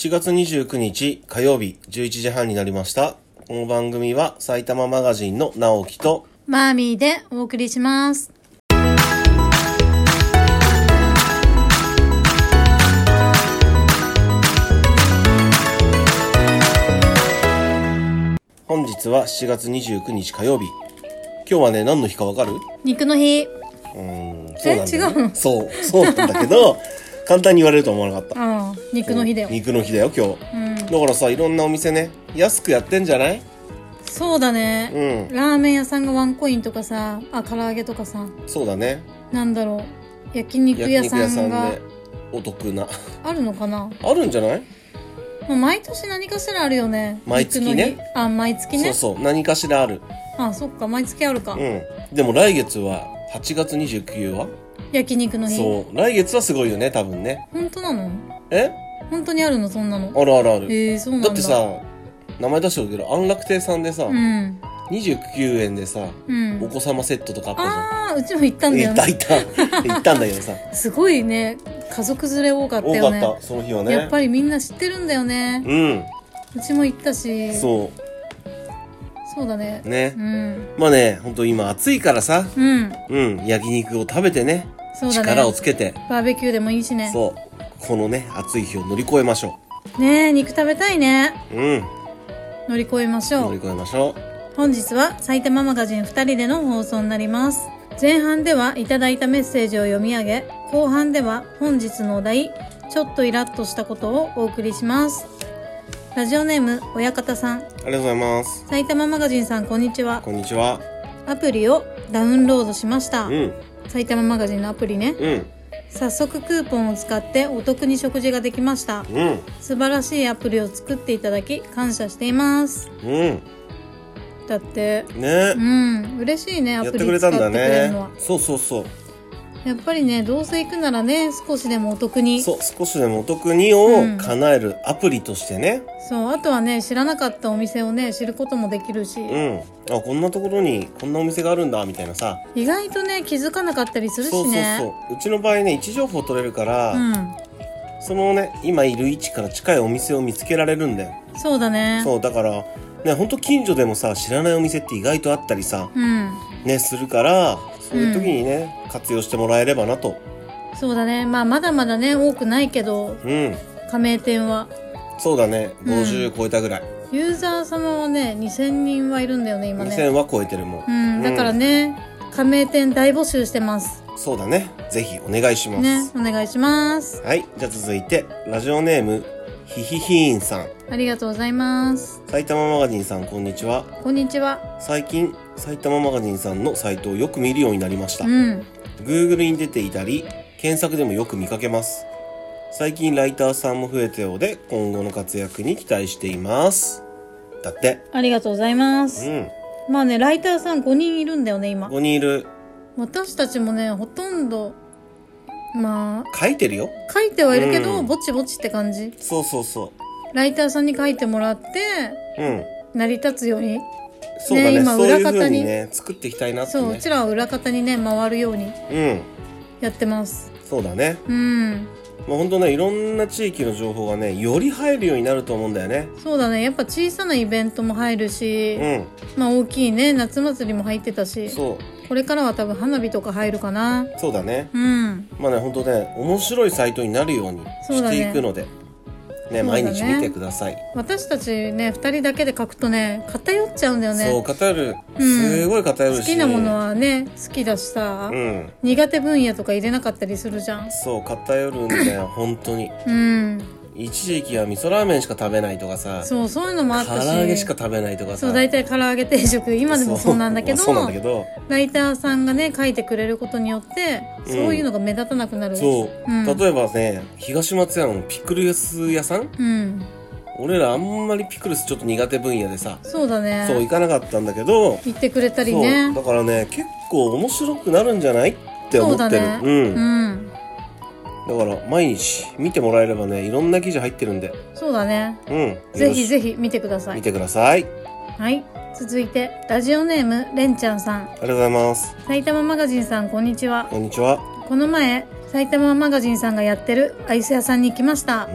7月29日火曜日11時半になりました。この番組は埼玉マガジンの直樹とマーミーでお送りします。 本日は7月29日火曜日。今日はね、何の日かわかる？ 肉の日。 そうなんだよね。 違う。 そうなんだけど簡単に言われると思わなかった。 肉の日だよ。 肉の日だよ今日、だからさ、いろんなお店ね安くやってんじゃない？ そうだね、ラーメン屋さんがワンコインとかさ、唐揚げとかさ、 そうだね、 なんだろう、焼肉屋さんがでお得なあるのかな。 あるんじゃない？ 毎年何かしらあるよね。 毎月ね。 毎月ね。 そう何かしらある。 そっか、毎月あるか。 でも来月は8月29は焼肉の日。 そう、来月はすごいよね、多分ね。 本当なの？本当にあるの？そんなのある。 そうなんだ。 だってさ、名前出してるけど安楽亭さんでさ、29円でさ、お子様セットとかあったじゃん。 うちも行ったんだよね。 行ったんだけどさすごいね、家族連れ多かったよね。 多かった、その日はね。 やっぱりみんな知ってるんだよね。うちも行ったし。そうだね。 まあね、ほんと今暑いからさ、焼肉を食べてね、力をつけてバーベキューでもいいしね。 そう、このね暑い日を乗り越えましょうね。肉食べたいね。乗り越えましょう。 乗り越えましょう。 本日は埼玉マガジン2人での放送になります。前半ではいただいたメッセージを読み上げ、後半では本日のお題、ちょっとイラッとしたことをお送りします。ラジオネーム親方さん、ありがとうございます。 埼玉マガジンさん、こんにちは。 こんにちは。 アプリをダウンロードしました。埼玉マガジンのアプリね。早速クーポンを使ってお得に食事ができました。素晴らしいアプリを作っていただき感謝しています。だってね、嬉しいね、アプリ使ってくれるのは。 そうやっぱりね、どうせ行くならね、少しでもお得に。 少しでもお得にを叶えるアプリとしてね。 あとはね、知らなかったお店をね、知ることもできるし。 こんなところにこんなお店があるんだみたいなさ。 意外とね、気づかなかったりするしね。 うちの場合ね、位置情報取れるから、そのね、今いる位置から近いお店を見つけられるんだよ。 そうだね。 だからね、ほんと近所でもさ、知らないお店って意外とあったりさ、ね、するから、そういう時にね、活用してもらえればなと。 そうだね。まだまだね、多くないけど、加盟店は。 そうだね、50超えたぐらい。 ユーザー様はね、2000人はいるんだよね、今ね。 2000は超えてるもん。 だからね、加盟店大募集してます。 そうだね。ぜひお願いします。 ね、お願いします。 はい、じゃあ続いて、ラジオネーム、ひひひーんさん。 ありがとうございます。 埼玉マガジンさん、こんにちは。 こんにちは。 最近、埼玉マガジンさんのサイトをよく見るようになりました。Google に出ていたり、検索でもよく見かけます。最近ライターさんも増えたようで、今後の活躍に期待しています。だって。 ありがとうございます。まあね、ライターさん5人いるんだよね、今。 5人いる。 私たちもね、ほとんど、 書いてるよ。 書いてはいるけど、ぼちぼちって感じ。ライターさんに書いてもらって、成り立つように。 そうだね、今裏方にね、作っていきたいなってね。 うちらは裏方にね、回るように。やってます。 そうだね。もうほんとね、いろんな地域の情報がね、より入るようになると思うんだよね。 そうだね。やっぱ小さなイベントも入るし、大きいね、夏祭りも入ってたし。これからは多分花火とか入るかな。 そうだね。まあね、ほんとね、面白いサイトになるようにしていくので、ね、毎日見てください。 私たちね、2人だけで書くとね、偏っちゃうんだよね。 偏る。すごい偏るし。 好きなものはね、好きだしさ、苦手分野とか入れなかったりするじゃん。 偏るんだよ、本当に。一時期は味噌ラーメンしか食べないとかさ、 そういうのもあったし、 唐揚げしか食べないとかさ、 大体唐揚げ定食、今でもそうなんだけど、ライターさんがね、書いてくれることによって、そういうのが目立たなくなる。 例えばね、東松屋のピクルス屋さん、俺らあんまりピクルスちょっと苦手分野でさ、 そうだね、 行かなかったんだけど、 言ってくれたりね。 だからね、結構面白くなるんじゃないって思ってる。だから毎日見てもらえればね、いろんな記事入ってるんで。 そうだね。ぜひぜひ見てください。 見てください。 はい。続いて、ラジオネーム、れんちゃんさん。 ありがとうございます。 埼玉マガジンさん、こんにちは。 こんにちは。 この前、埼玉マガジンさんがやってるアイス屋さんに行きました。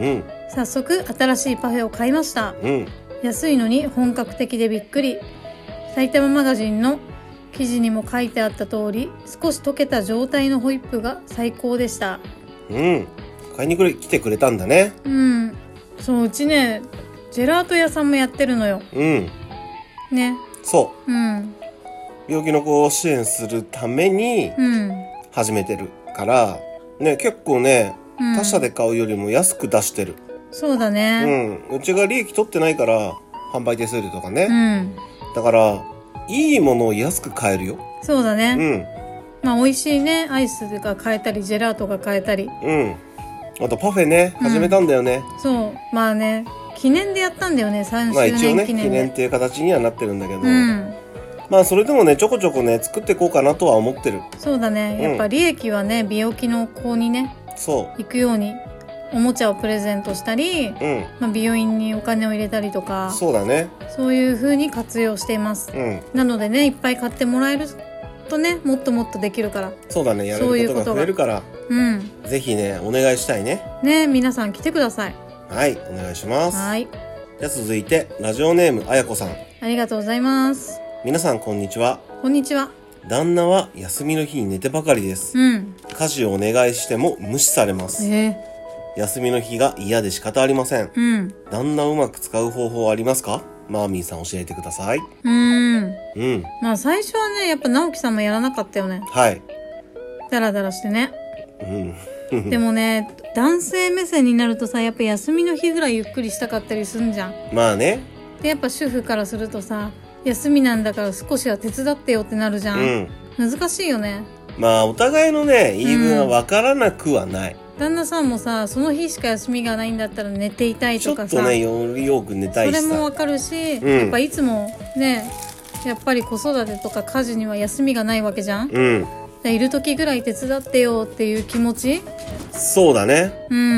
早速新しいパフェを買いました。安いのに本格的でびっくり。埼玉マガジンの記事にも書いてあった通り、少し溶けた状態のホイップが最高でした。 買いに来てくれたんだね。 そう、うちねジェラート屋さんもやってるのよ。ね。 そう。病気の子を支援するために始めてるからね、結構ね、他社で買うよりも安く出してる。 そうだね。 うちが利益取ってないから販売手数料とかね。だからいいものを安く買えるよ。 そうだね。まあ美味しいね、アイスが買えたりジェラートが買えたり。 あとパフェね、始めたんだよね。 そう。まあね、記念でやったんだよね、3周年記念で。まあ一応ね、記念っていう形にはなってるんだけど、まあそれでもね、ちょこちょこね、作っていこうかなとは思ってる。 そうだね。やっぱ利益はね、病気の子にね、行くように、おもちゃをプレゼントしたり、まあ、美容院にお金を入れたりとか、 そうだね。 そういう風に活用しています。なのでね、いっぱい買ってもらえるとね、もっともっとできるから。 そうだね、やれることが増えるから、ぜひね、お願いしたいね。 ね、皆さん来てください。 はい、お願いします。 はい。 じゃあ続いて、ラジオネームあやこさん。 ありがとうございます。 皆さんこんにちは。 こんにちは。 旦那は休みの日に寝てばかりです。家事をお願いしても無視されます。休みの日が嫌で仕方ありません。旦那をうまく使う方法ありますか？マーミーさん教えてください。 まあ最初はね、やっぱ直樹さんもやらなかったよね。 はい。 ダラダラしてね。でもね、男性目線になるとさ、やっぱ休みの日ぐらいゆっくりしたかったりすんじゃん。 まあね。 で、やっぱ主婦からするとさ、休みなんだから少しは手伝ってよってなるじゃん。難しいよね。 まあお互いのね、言い分は分からなくはない。 旦那さんもさ、その日しか休みがないんだったら寝ていたいとかさ、 ちょっとね、よりよく寝たいしさ、 それも分かるし、やっぱいつもね、やっぱり子育てとか家事には休みがないわけじゃん。いる時ぐらい手伝ってよっていう気持ち。 そうだね。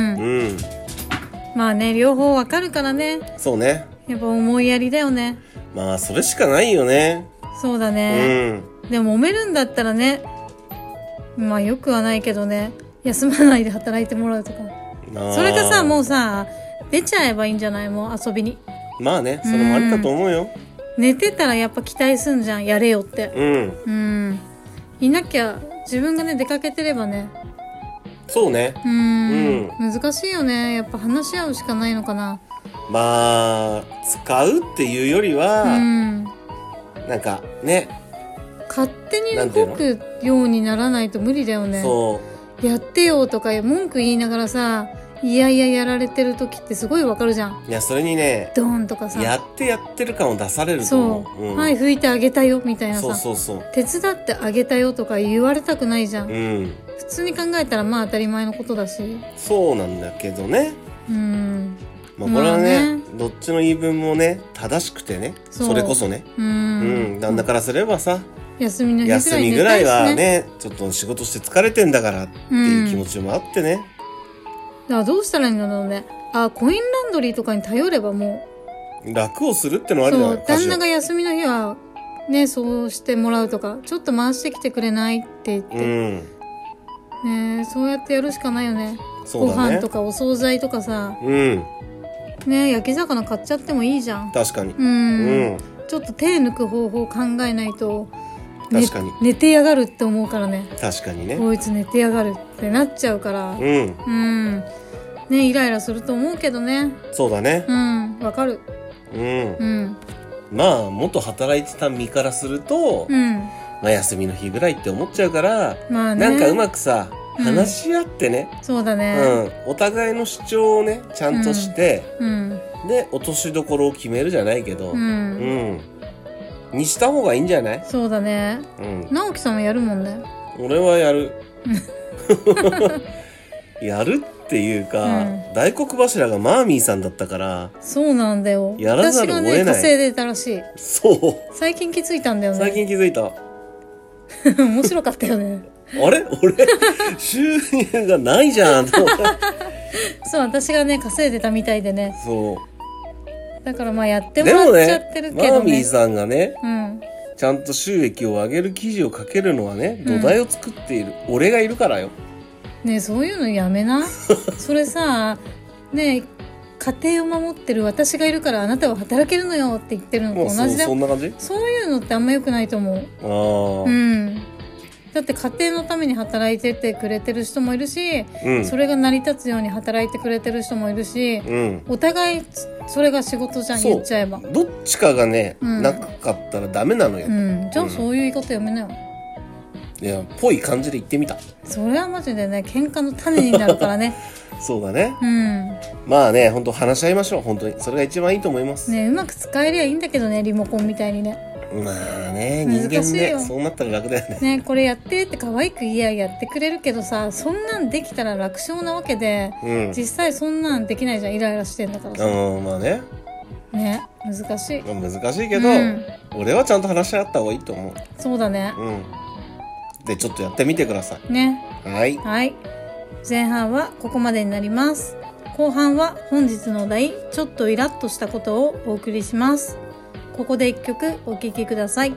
まあね、両方分かるからね。 そうね。 やっぱ思いやりだよね。 まあそれしかないよね。 そうだね。でも揉めるんだったらね、まあよくはないけどね、休まないで働いてもらうとか。それかさ、もうさ、出ちゃえばいいんじゃない？もう遊びに。 まあね、それもありだと思うよ。 寝てたらやっぱ期待すんじゃん、やれよって。いなきゃ、自分がね、出かけてればね。 そうね。 難しいよね。やっぱ話し合うしかないのかな。 まあ、使うっていうよりは、なんかね。 勝手に動くようにならないと無理だよね。やってよとか文句言いながらさ、いやいややられてる時ってすごいわかるじゃん。 いや、それにね、 ドーンとかさ、 やってる感を出されると思う。 はい、拭いてあげたよみたいなさ、手伝ってあげたよとか言われたくないじゃん。普通に考えたらまあ当たり前のことだし。そうなんだけどね。まあこれはね、どっちの言い分もね、正しくてね、それこそね。旦那からすればさ、休みぐらいはね、ちょっと仕事して疲れてんだからっていう気持ちもあってね。だからどうしたらいいんだろうね。コインランドリーとかに頼ればもう楽をするってのはあるじゃない。旦那が休みの日はね、そうしてもらうとか、ちょっと回してきてくれないって言って、ね、そうやってやるしかないよね。ご飯とかお惣菜とかさ、ね、焼き魚買っちゃってもいいじゃん。確かに。ちょっと手抜く方法考えないと、確かに寝てやがるって思うからね。確かにね。こいつ寝てやがるってなっちゃうから。ね、イライラすると思うけどね。そうだね。わかる。まあ元働いてた身からすると、まあ休みの日ぐらいって思っちゃうから、なんかうまくさ、話し合ってね。そうだね。お互いの主張をね、ちゃんとして、で落としどころを決めるじゃないけど、にした方がいいんじゃない？そうだね。直樹さんもやるもんね。俺はやる。やるっていうか、大黒柱がマーミーさんだったから。そうなんだよ。やらざるを得ない。私がね、稼いでたらしい。そう。最近気づいたんだよね。最近気づいた。面白かったよね。あれ俺、収入がないじゃん。そう、私がね、稼いでたみたいでね。そう。だからまあやってもらっちゃってるけどね。マーミーさんがね、ちゃんと収益を上げる記事を書けるのはね、土台を作っている、俺がいるからよ。ねえ、そういうのやめな。それさ、ねえ、 家庭を守ってる私がいるからあなたは働けるのよって言ってるのと同じだよ。 そんな感じ？ そういうのってあんま良くないと思う。だって家庭のために働いててくれてる人もいるし、それが成り立つように働いてくれてる人もいるし、お互いそれが仕事じゃん、言っちゃえば。 どっちかがね、なかったらダメなのよ。 じゃあそういう言い方やめなよ。 いや、ぽい感じで言ってみた。 それはマジでね、喧嘩の種になるからね。 そうだね。まあね、本当話し合いましょう。本当にそれが一番いいと思います。 ね、うまく使えりゃいいんだけどね、リモコンみたいにね。 まあね、人間ね、そうなったら楽だよね。 ね、これやってって可愛く言いやってくれるけどさ、そんなんできたら楽勝なわけで、実際そんなんできないじゃん、イライラしてんだからさ。 まあね。 ね、難しい。 難しいけど、俺はちゃんと話し合った方がいいと思う。 そうだね。 で、ちょっとやってみてください。 ね。 はい。 はい。前半はここまでになります。後半は本日のお題、ちょっとイラッとしたことをお送りします。ここで一曲お聴きください。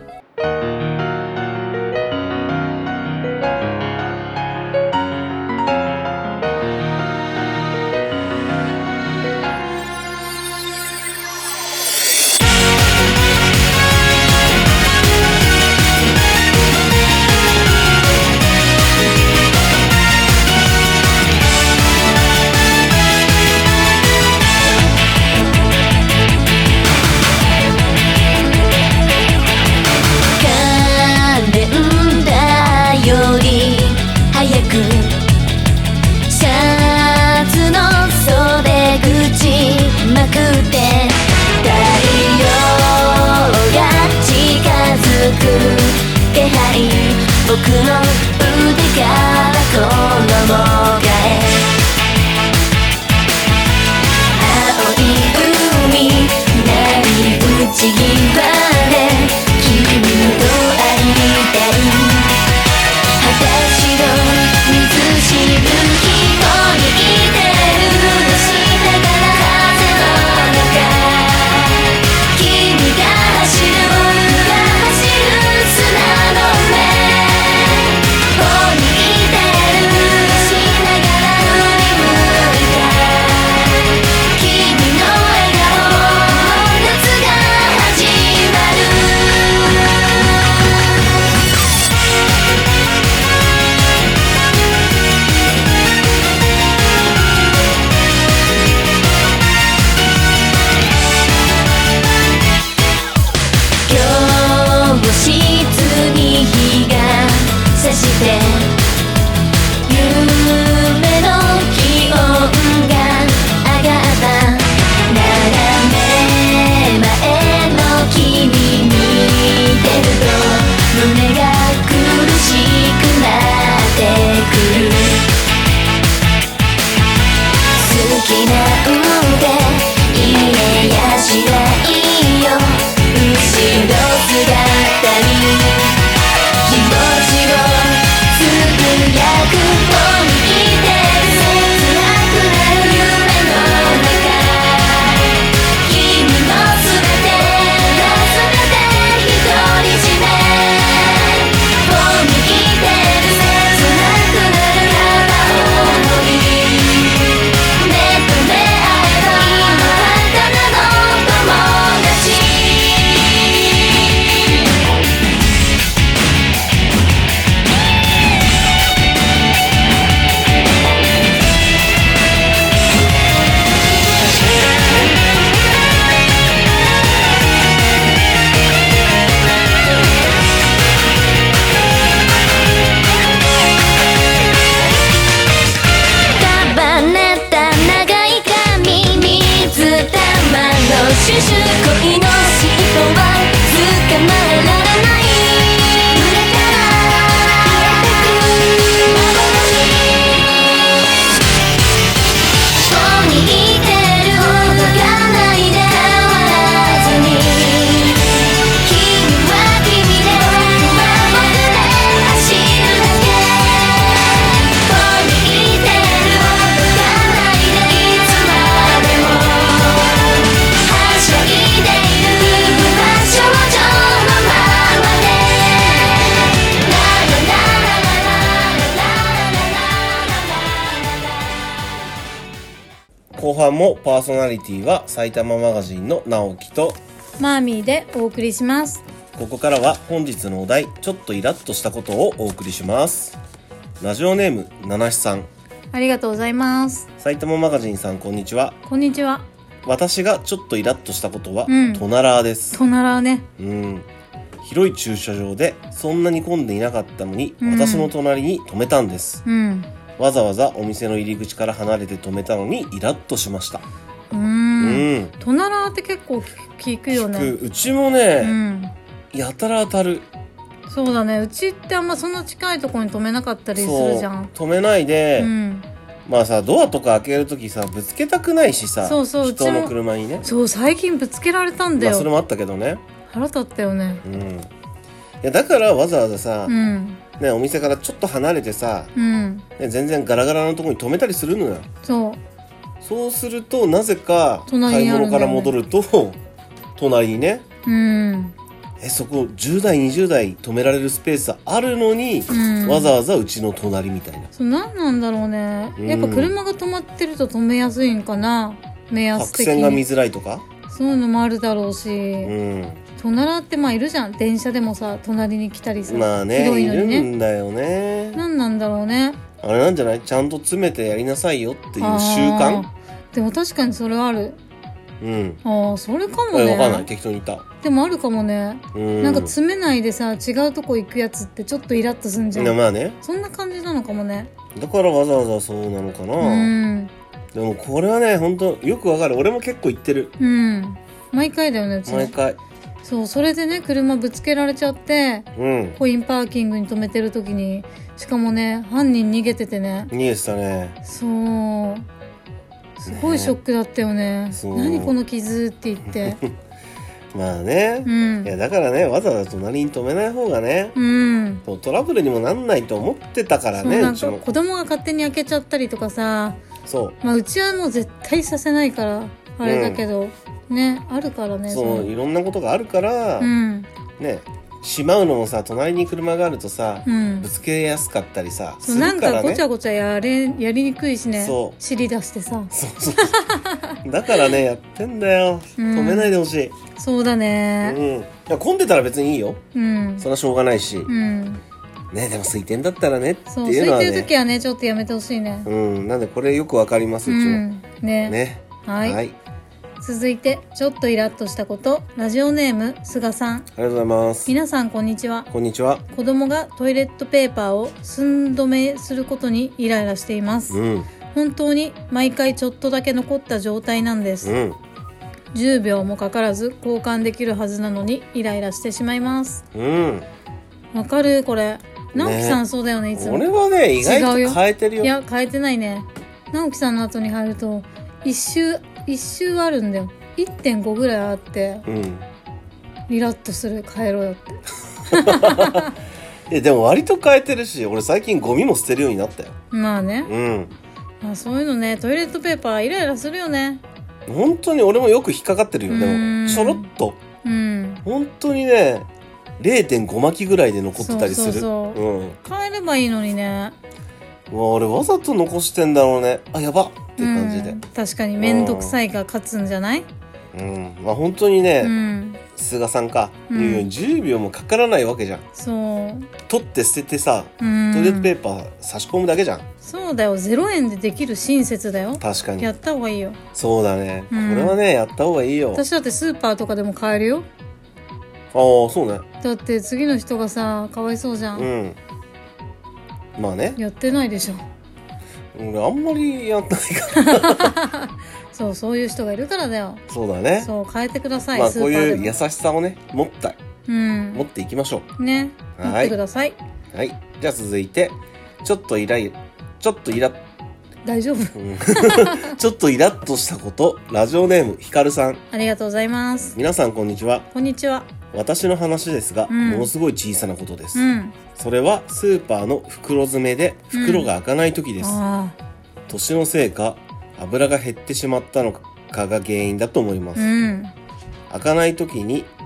僕の腕からこのもがえ青い海波打ち際で君と会いたい裸足の水しぶきを握ってるしながら風の中君が走る砂の上い半もパーソナリティは埼玉マガジンの直樹とマーミーでお送りします。 ここからは本日のお題、ちょっとイラッとしたことをお送りします。ラジオネームななしさん、 ありがとうございます。 埼玉マガジンさん、こんにちは。 こんにちは。 私がちょっとイラッとしたことは、 トナラーです。 トナラーね。 広い駐車場でそんなに混んでいなかったのに、私の隣に止めたんです。わざわざお店の入り口から離れて止めたのにイラッとしました。 トナラーって結構聞くよね。 うちもね、やたら当たる。 そうだね。うちってあんまそんな近いところに止めなかったりするじゃん。 止めないで、まあさ、ドアとか開けるときさ、ぶつけたくないしさ、人の車にね。 そう、最近ぶつけられたんだよ。 それもあったけどね。 腹立ったよね。 いや、だからわざわざさ、ね、お店からちょっと離れてさ、ね、全然ガラガラのところに止めたりするのよ。そうすると、なぜか買い物から戻ると隣にね、そこ10台20台止められるスペースあるのに、わざわざうちの隣みたいな。 何なんだろうね。やっぱ車が止まってると止めやすいんかな、目安的に。 白線が見づらいとか、 そういうのもあるだろうし、トナラってまあいるじゃん。電車でもさ、隣に来たりさ、 まあね、広いのにね、いるんだよね。 何なんだろうね。 あれなんじゃない？ちゃんと詰めてやりなさいよっていう習慣。 でも確かにそれある。それかもね。 わかんない、適当に言った。 でもあるかもね。なんか詰めないでさ、違うとこ行くやつってちょっとイラッとすんじゃん。 まあね、 そんな感じなのかもね。 だからわざわざそうなのかな。でもこれはね、本当よくわかる。俺も結構言ってる。毎回だよね、うちね。毎回。そう、それでね、車ぶつけられちゃって、コインパーキングに止めてる時に、しかもね、犯人逃げててね。逃げてたね。そう。すごいショックだったよね。何この傷って言って。まあね、いやだからね、わざわざ隣に止めない方がね、トラブルにもなんないと思ってたからね。 なんか子供が勝手に開けちゃったりとかさ、まあうちはもう絶対させないからあれだけど、ね、あるからね。 そう、いろんなことがあるから、ね、しまうのもさ、隣に車があるとさ、ぶつけやすかったりさ、するからね。なんかごちゃごちゃやりにくいしね。尻出してさ。 だからね、やってんだよ。止めないでほしい。 そうだね。 いや、混んでたら別にいいよ。そんなしょうがないし。ね、でも空いてんだったらねっていうのはね。 空いてる時はね、ちょっとやめてほしいね。 なんでこれよくわかります、うちも。ね。はい。 続いて、ちょっとイラッとしたこと。ラジオネーム、菅さん。 ありがとうございます。 皆さん、こんにちは。 こんにちは。 子供がトイレットペーパーを寸止めすることにイライラしています。本当に毎回ちょっとだけ残った状態なんです。10秒もかからず交換できるはずなのにイライラしてしまいます。わかるこれ。直樹さんそうだよね、いつも。 俺はね、意外と変えてるよ。 いや、変えてないね。直樹さんの後に入ると、一周あるんだよ。1.5 ぐらいあって、イラッとする。変えろよってでも割と変えてるし、俺最近ゴミも捨てるようになったよ。 まあね、まあ、そういうのね、トイレットペーパーイライラするよね。 本当に俺もよく引っかかってるよ。でもちょろっと、本当にね 0.5 巻きぐらいで残ってたりする。 変えればいいのにね。 俺わざと残してんだろうね。あ、やばっていう感じで。 確かに面倒くさいが勝つんじゃない？ まあ本当にね、菅さんか言うように10秒もかからないわけじゃん。取って捨ててさ、トイレットペーパー差し込むだけじゃん。そうだよ、0円でできる親切だよ。確かにやった方がいいよ。そうだね、これはねやった方がいいよ。私だってスーパーとかでも買えるよ。ああ、そうね。だって次の人がさ、かわいそうじゃん。まあね、やってないでしょ。俺あんまりやんないからそういう人がいるからだよ。そうだね。そう、変えてください。まあこういう優しさをね、持っていきましょうね。持ってください。はい、じゃあ続いて、ちょっと大丈夫ちょっとイラッとしたこと。ラジオネームひかるさん。ありがとうございます。皆さんこんにちは。こんにちは。私の話ですが、ものすごい小さなことです。それはスーパーの袋詰めで袋が開かない時です。年のせいか油が減ってしまったのかが原因だと思います。開かない時に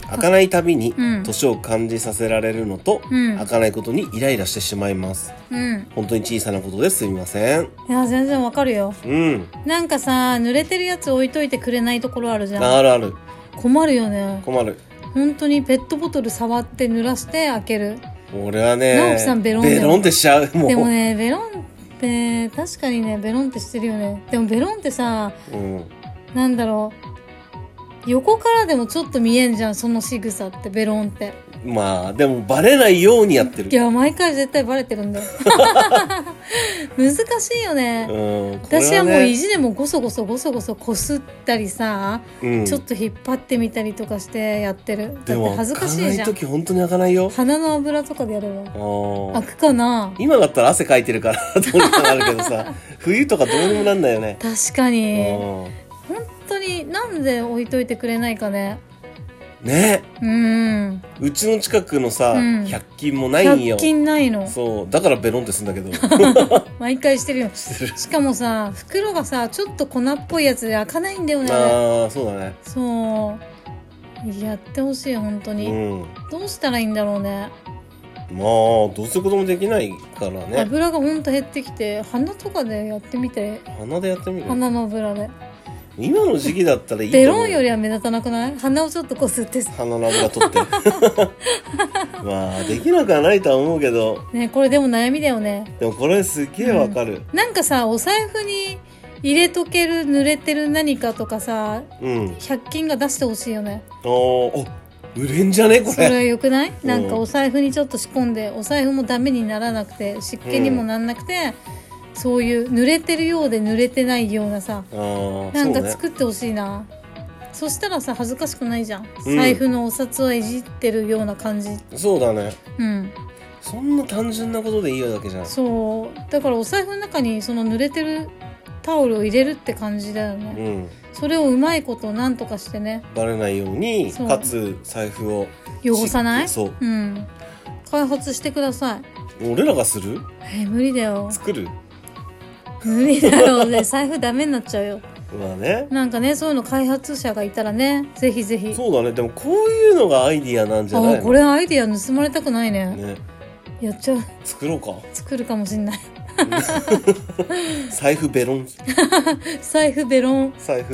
開かないたびに年を感じさせられるのと、開かないことにイライラしてしまいます。本当に小さなことですみません。 いや全然わかるよ。なんかさ、濡れてるやつ置いといてくれないところあるじゃん。 あるある。 困るよね。 困る。 本当にペットボトル触って濡らして開ける。 俺はね、 直樹さんベロンってしちゃう。もうでもね、ベロンって確かにね、ベロンってしてるよね。でもベロンってさ、なんだろう、横からでもちょっと見えんじゃん、その仕草って。ベロンってまあでもバレないようにやってる。 いや毎回絶対バレてるんだよ難しいよね。私はもう意地でもゴソゴソこすったりさ、ちょっと引っ張ってみたりとかしてやってる。だって恥ずかしいじゃん。 開かない時本当に開かないよ。 鼻の油とかでやれば開くかな。 今だったら汗かいてるからどうにかなるけどさ冬とかどうにもなんだよね。 確かに。本当になんで置いといてくれないかね。 ね、うちの近くのさ、100均もないんよ。 100均ないの。 そうだからベロンってすんだけど毎回してるよ。しかもさ、袋がさちょっと粉っぽいやつで開かないんだよね。 ああそうだね。 そうやってほしい本当に、どうしたらいいんだろうね。 まあどうすることもできないからね。 油がほんと減ってきて、鼻とかでやってみて。 鼻でやってみる。 鼻の油で。 今の時期だったらいいと思う。 ベロンよりは目立たなくない？鼻をちょっとこすって鼻の油取ってまあできなくはないとは思うけどね。これでも悩みだよね。 でもこれすっげえわかる、 なんかさ、お財布に入れとける濡れてる何かとかさ、100均が出してほしいよね。 売れんじゃねこれ。 それよくない？なんかお財布にちょっと仕込んで、お財布もダメにならなくて湿気にもなんなくて、そういう濡れてるようで濡れてないようなさ、なんか作ってほしいな。 そしたらさ恥ずかしくないじゃん、財布のお札をいじってるような感じ。 そうだね。そんな単純なことでいいわけじゃん。 そうだからお財布の中にその濡れてるタオルを入れるって感じだよね、それをうまいことなんとかしてね、 バレないように、かつ財布を汚さない。 そう、 開発してください。俺らがする？ 無理だよ。 作る？ 無理だよね。財布ダメになっちゃうよ。 まあね。 なんかね、そういうの開発者がいたらね、ぜひぜひ。 そうだね。でもこういうのがアイディアなんじゃないの？ これアイディア盗まれたくないね。やっちゃう。 作ろうか。 作るかもしんない財布ベロン財布ベロン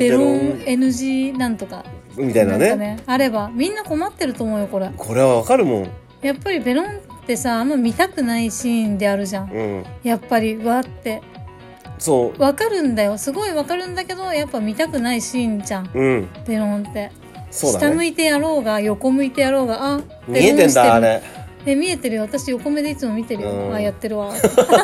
NG なんとかみたいなね、 あればみんな困ってると思うよ。これはわかるもん。 やっぱりベロンってさ、あんま見たくないシーンであるじゃん、やっぱりわってそうわかるんだよ。すごいわかるんだけど、やっぱ見たくないシーンじゃん、ベロンって。そうだね、下向いてやろうが横向いてやろうが、 見えてんだあれ。 見えてるよ。私横目でいつも見てるよ、やってるわ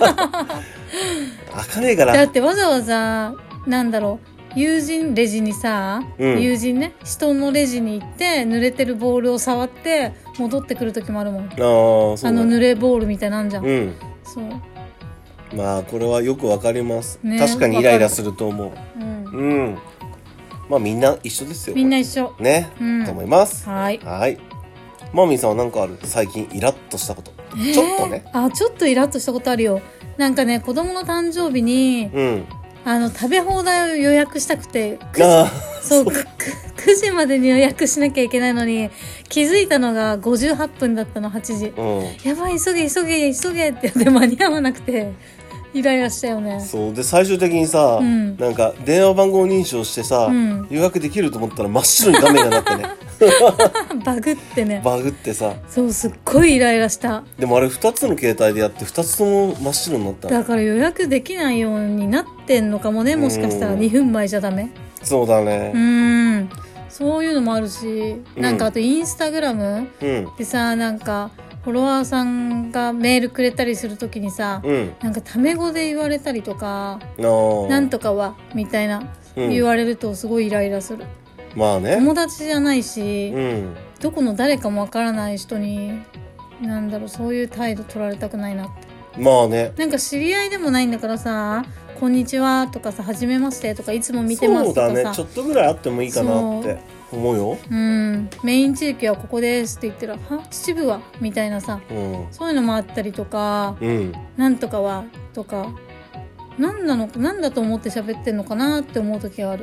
開かねえから。 だってわざわざなんだろう、友人レジにさ、友人ね、人のレジに行って濡れてるボールを触って戻ってくる時もあるもん。そうね、濡れボールみたいなんじゃん、そうまあこれはよくわかります、確かにイライラすると思う。まあみんな一緒ですよ。 みんな一緒ね、と思います。 はい。 マーミンさんは何かある？最近イラッとしたこと、ちょっとね。 ちょっとイラッとしたことあるよ。なんかね、子供の誕生日に、食べ放題を予約したくて、そう9時までに予約しなきゃいけないのに、気づいたのが58分だったの、8時。やばい、急げって言って間に合わなくてイライラしたよね。 そうで最終的にさ、なんか電話番号認証してさ、予約できると思ったら真っ白に画面がなってねバグってね。 バグってさ、 そうすっごいイライラした。 でもあれ2つの携帯でやって2つとも真っ白になった。 だから予約できないようになってんのかもね、もしかしたら2分前じゃダメ。 そうだね。 そういうのもあるし、なんかあとインスタグラムでさ、なんかフォロワーさんがメールくれたりするときにさ、なんかタメ語で言われたりとか、なんとかはみたいな、言われるとすごいイライラする。まあね、友達じゃないし、どこの誰かもわからない人になんだろう、そういう態度取られたくないなって。まあね、なんか知り合いでもないんだからさ、こんにちはとかさ、はじめましてとか、いつも見てますとかさ、そうだね、ちょっとぐらいあってもいいかなって思うよ。メイン地域はここですって言ったら、秩父はみたいなさ、そういうのもあったりとか、なんとかはとか、なんだと思って喋ってんのかなって思う時がある。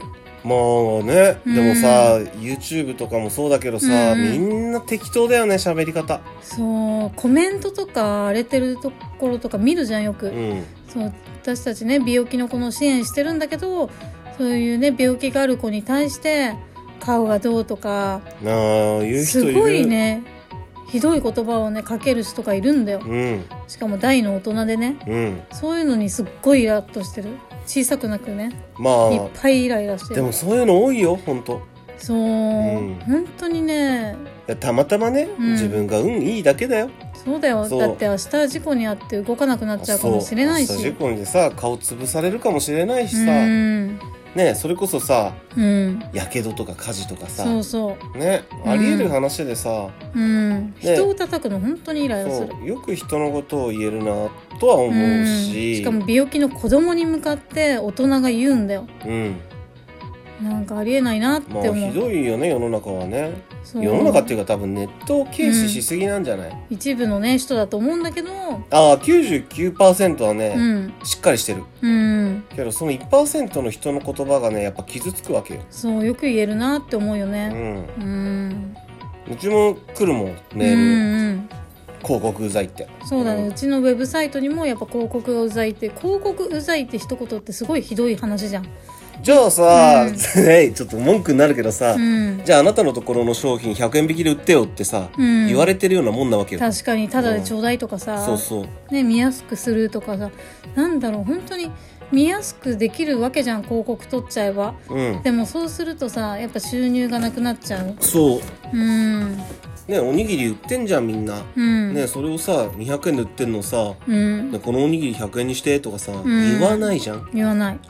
まあね、でもさ、YouTube とかもそうだけどさ、みんな適当だよね、喋り方。 そう、コメントとか荒れてるところとか見るじゃん、よく。そう、私たちね、病気の子の支援してるんだけど、そういうね、病気がある子に対して顔がどうとか、 言う人いる。 すごいね、ひどい言葉をねかける人がいるんだよ、しかも大の大人でね、そういうのにすっごいイラッとしてる。小さくなくね、いっぱいイライラしてる。 でもそういうの多いよ、本当。 そう、本当にね、 たまたまね、自分がいいだけだよ。 そうだよ。だって明日事故に遭って動かなくなっちゃうかもしれないし、 明日事故にさ顔潰されるかもしれないしさ、ね、それこそさ、やけどとか火事とかさ、ね、あり得る話でさ、 人を叩くの本当にイライラする。 よく人のことを言えるなとは思うし、 しかも病気の子供に向かって大人が言うんだよ。なんかありえないなって思う。 ひどいよね、世の中はね。世の中っていうか多分ネットを軽視しすぎなんじゃない？ 一部のね人だと思うんだけど、 99% はね、しっかりしてる。けどその 1% の人の言葉がね、やっぱ傷つくわけよ。 そう、よく言えるなって思うよね。 うちも来るもん、メール。広告うざいって。 そうだね、うちのウェブサイトにもやっぱ広告がうざいって、広告うざいって一言ってすごいひどい話じゃん。 じゃあさ、ちょっと文句になるけどさ、じゃああなたのところの商品100円引きで売ってよってさ、言われてるようなもんなわけよ。 確かに、ただでちょうだいとかさ、ね、見やすくするとかさ、なんだろう、本当に見やすくできるわけじゃん、広告取っちゃえば。でもそうするとさ、やっぱ収入がなくなっちゃう。 そう。ね、おにぎり売ってんじゃんみんな、ね、それをさ200円で売ってんのさ、このおにぎり100円にしてとかさ、言わないじゃん。 言わない。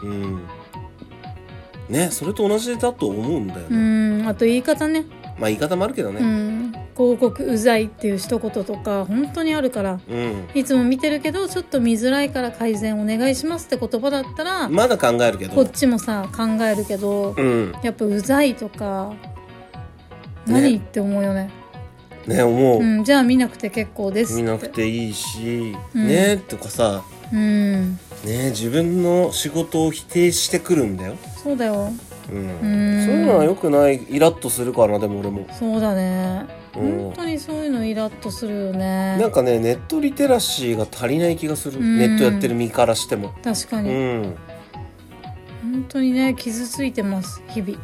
ね、それと同じだと思うんだよね。 あと言い方ね。 まあ言い方もあるけどね。 広告うざいっていう一言とか本当にあるから、いつも見てるけどちょっと見づらいから改善お願いしますって言葉だったらまだ考えるけど、 こっちもさ考えるけど、やっぱうざいとか何って思うよね。 ね、思う。 じゃあ見なくて結構ですって。 見なくていいし、ねとかさ、ね、自分の仕事を否定してくるんだよ。 そうだよ。 そういうのは良くない。イラッとするからな。でも俺もそうだね、本当にそういうのイラッとするよね。 なんかね、ネットリテラシーが足りない気がする。ネットやってる身からしても。 確かに、本当にね、傷ついてます日々。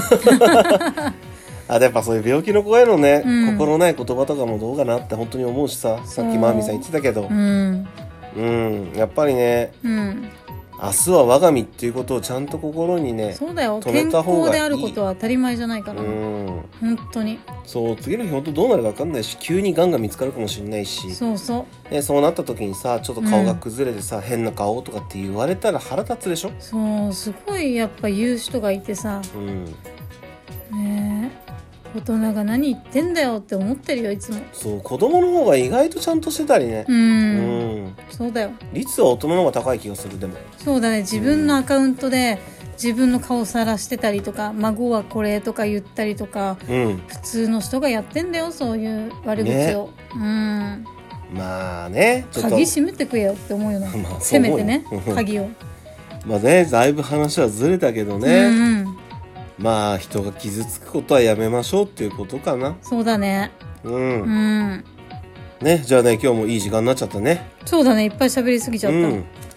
やっぱそういう病気の子へのね、心ない言葉とかもどうかなって本当に思うしさ、さっきマーミーさん言ってたけど、やっぱりね、明日は我が身っていうことをちゃんと心にね、 そうだよ、健康であることは当たり前じゃないから、本当に。 そう、次の日本当どうなるか分かんないし、急にがんが見つかるかもしれないし、そうなった時にさ、ちょっと顔が崩れてさ、変な顔とかって言われたら腹立つでしょ。 そう、すごいやっぱ言う人がいてさ、ねえ、大人が何言ってんだよって思ってるよ、いつも。そう、 子供の方が意外とちゃんとしてたりね。 そうだよ。 率は大人の方が高い気がする。でもそうだね、自分のアカウントで自分の顔さらしてたりとか、孫はこれとか言ったりとか、普通の人がやってんだよ、そういう悪口を。 まあね、 ちょっと鍵閉めてくれよって思うよね。せめてね、鍵を。 まあね、だいぶ話はずれたけどね、まあ人が傷つくことはやめましょうっていうことかな。 そうだね。 ね、じゃあね、今日もいい時間になっちゃったね。 そうだね、いっぱい喋りすぎちゃった。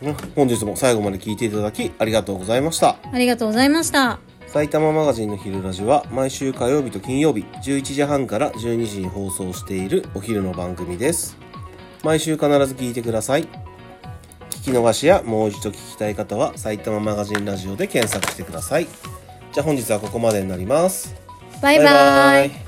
本日も最後まで聞いていただきありがとうございました。 ありがとうございました。 埼玉マガジンの昼ラジは毎週火曜日と金曜日11時半から12時に放送しているお昼の番組です。毎週必ず聞いてください。聞き逃しやもう一度聞きたい方は埼玉マガジンラジオで検索してください。じゃあ本日はここまでになります。 バイバイ。